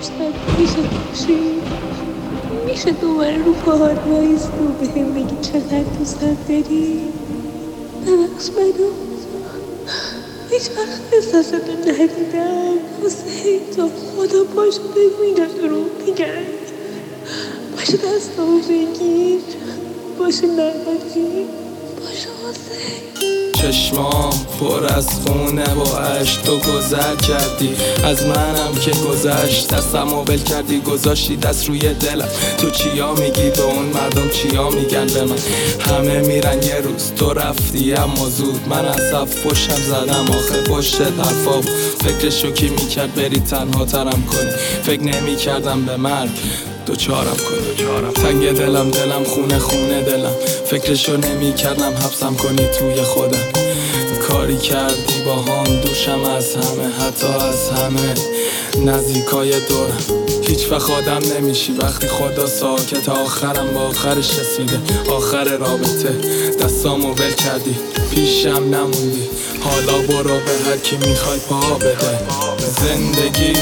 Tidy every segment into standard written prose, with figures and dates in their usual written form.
شب میشه باشی، میشه دوباره رو پاهات وایستی و بهم بگی چقدر دوستم داری. ببخش منو، هیچ وقت احساستو ندیدم. حسین تو خدا پاشو بگو اینا دروغ میگن، پاشو دستامو بگیر، پاشو نبودی، پاشو حسین. چشمام پر از خونه و عشق تو گذر کردی از منم که گذشت، دستمو ول کردی گذاشتی دست روی دلم. تو چیا میگی به اون مردم، چیا میگن به من؟ همه میرن یه روز تو رفتی اما زود. من از صف پشتم زدم آخه پشت حرفا بود. فکرشو کی میکرد بری تنها ترم کنی؟ فکر نمیکردم به مرگ دوچارم کنی. تنگ دلم خونه دلم، فکرشو نمی کردم حبسم کنی توی خودم. کاری کردی با هم دوشم از همه، حتی از همه نزدیکای دورم. هیچ وقت آدم نمیشی وقتی خدا ساکت. آخرم با آخرش رسیده، آخر رابطه. دستامو ول کردی پیشم نموندی، حالا برو به هر کی میخوای پا بده. زندگی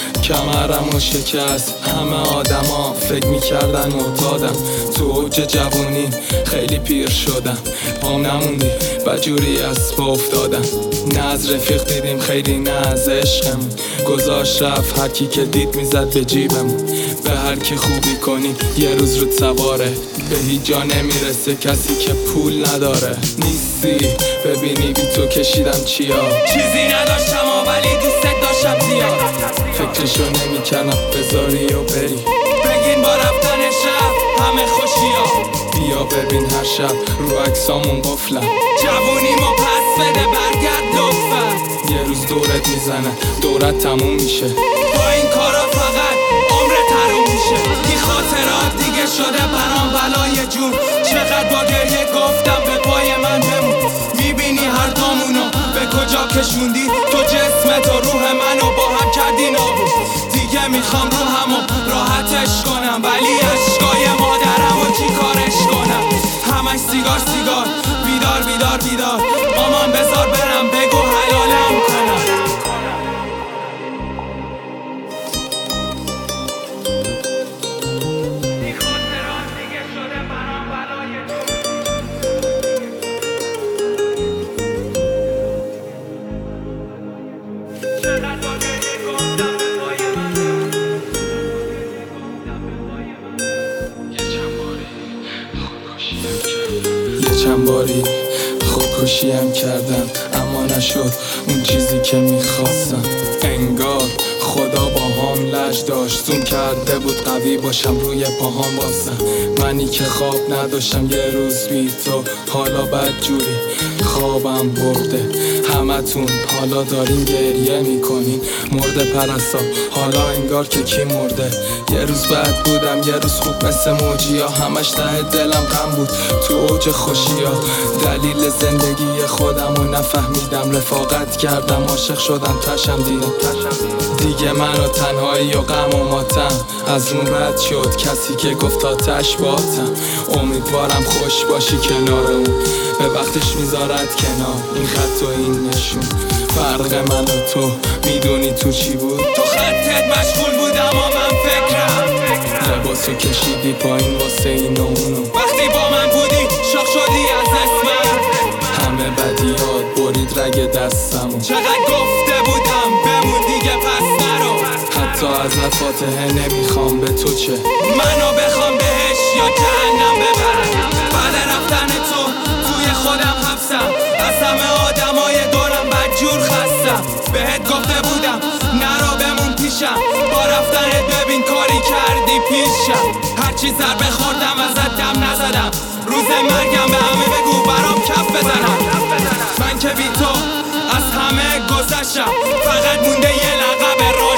کمرمو شکست، همه آدما فکر میکردن معتادم. تو اوج جوونی خیلی پیر شدم، پام نموندی بجوری از پا افتادم. نه از رفیق دیدیم خیلی، نه از عشقم. گذاشت رفت هر کی که دید میزد به جیبم. به هر کی خوبی کنی یه روز رود سواره، به هیچ جا نمیرسه کسی که پول نداره. نیستی ببینی بی تو کشیدم چیا، چیزی نداشتم ولی دوست داشتم زیاد. فکرشو نمی‌کردم بذاری و بری، بگین با رفتن شب همه خوشیا. بیا ببین هر شب رو عکسامون قفلم. جوونیمو پس بده برگرد لطفا. یه روز دورت میزنه دورت تموم میشه، با این کارا فقط عمرت حروم میشه. بی خاطرات دیگه شده برام بلای جون. چقدر با گریه گفتم به پای من بمون. میبینی هر تامونو به کجا کشوندی، تو جسمت و روح منو با هم کردی نابود. دیگه میخوام روحمو راحتش کنم، ولی عشقای مادرمو چی کارش کنم؟ همش سیگار بیدار مامان بذار برم بگو حلالم کنم. یه چند باری خودکشیم کردم اما نشد اون چیزی که میخواستم. انگار خدا با هم لج داشت، زوم کرده بود قوی باشم روی پاهام بازم. منی که خواب نداشتم یه روز بی تو، حالا بدجوری خوابم برده. همتون حالا دارین گریه میکنین، مرده پرستا حالا انگار که کی مرده. یه روز بد بودم یه روز خوب مثل موجیا، همش ته دلم غم بود تو اوج خوشیا. دلیل زندگی خودمو نفهمیدم، رفاقت کردم عاشق شدم تشم دیدم. دیگه منو تنهایی و غم و ماتم از اون رد شد کسی که گفت آتش باتم. امیدوارم خوش باشی کنار اون، به وقتش میذارد کنار این خط و این نشون. فرق من و تو میدونی تو چی بود؟ تو خطت مشغول بودم و من فکرم. لباسو کشیدی پایین واسه این و اونو، وقتی با من بودی شاخ شدی از اسمم. همه بدیات برید رگ دستمو، چقدر گفته بودم بمون دیگه پس نرو. حتی ازت فاتحه نمیخوام به تو چه، منو بخوام بهش یا جهنم ببرم. بعد رفتن تو توی خودم حبسم، از همه آدمای دورم بدجور خستم. بهت گفته بودم نرو بمون پیشم، با رفتنت ببین کاری کردی پیشم. هرچی ضربه خوردم ازت دم نزدم، روز مرگم به همه بگو برام کف بزنم. من که بی تو از همه گذشتم، فقط مونده یه لقب